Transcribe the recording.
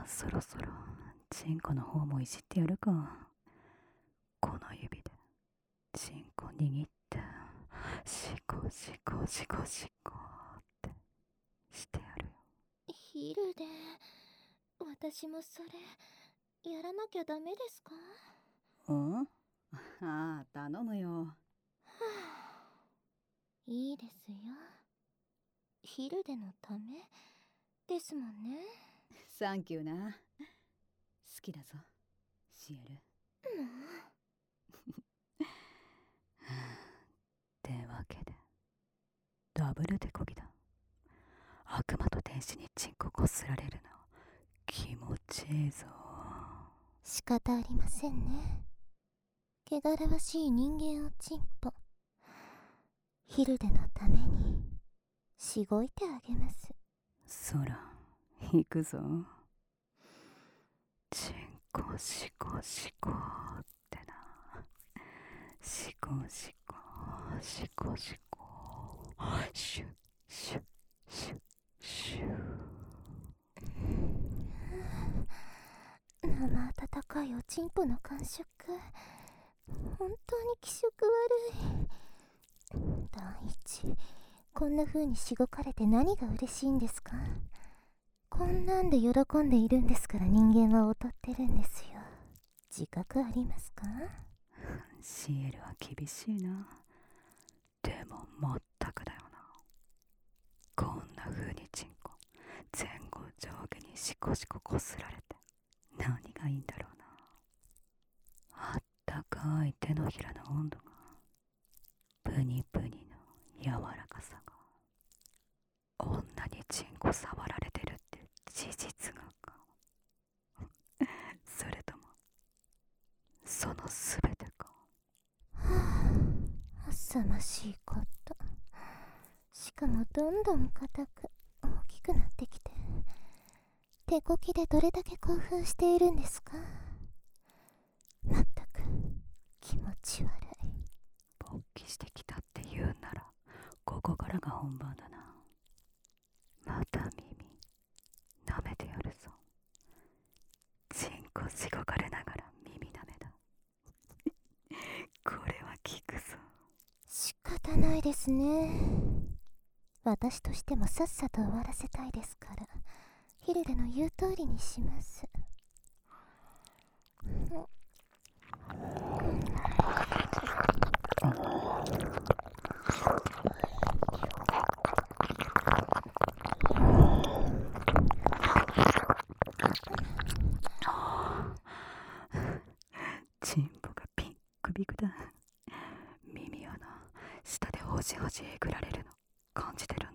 そろそろチンコの方もいじってやるか。この指でチンコ握ってシコシコシコシコってしてやるよ。 ヒルで、私もそれやらなきゃダメですか？ うん？ああ、頼むよ。 いいですよ。ヒルデのためですもんね。 サンキューな。好きだぞ、シエル。ってわけでダブル手こぎだ。悪魔と天使にチンコこすられるの気持ちいいぞ。 仕方ありませんね。汚らわしい人間をチンポ。ヒルデのためにしごいてあげます。 そら行くぞ。チンコシコシコってな。シコシコシコシコシュッシュッシュッシュ生温かいおちんぽの感触、本当に気色悪い。第一、こんな風にしごかれて何が嬉しいんですか？こんなんで喜んでいるんですから、人間は劣ってるんですよ。自覚ありますか？ シエルは厳しいな。でもまったくだよな。こんな風にチンコ前後上下にシコシコこすられて何がいいんだろうな。あったかい手のひらの温度が、プニプニの柔らかさが、女にチンコ触られてるって事実がか。それともそのすべてか。 浅ましいこと。しかもどんどん硬く大きくなってきて、手こきでどれだけ興奮しているんですか？まったく気持ち悪い。 勃起してきたって言うならここからが本番だな。また耳舐めてやるぞ。チンコしごかれながら耳舐めだ。これは効くぞ。 仕方ないですね。私としてもさっさと終わらせたいですから、ヒルデの言う通りにします。 チンポがピンクビクだ。耳穴下でほじほじえぐられるの感じてるん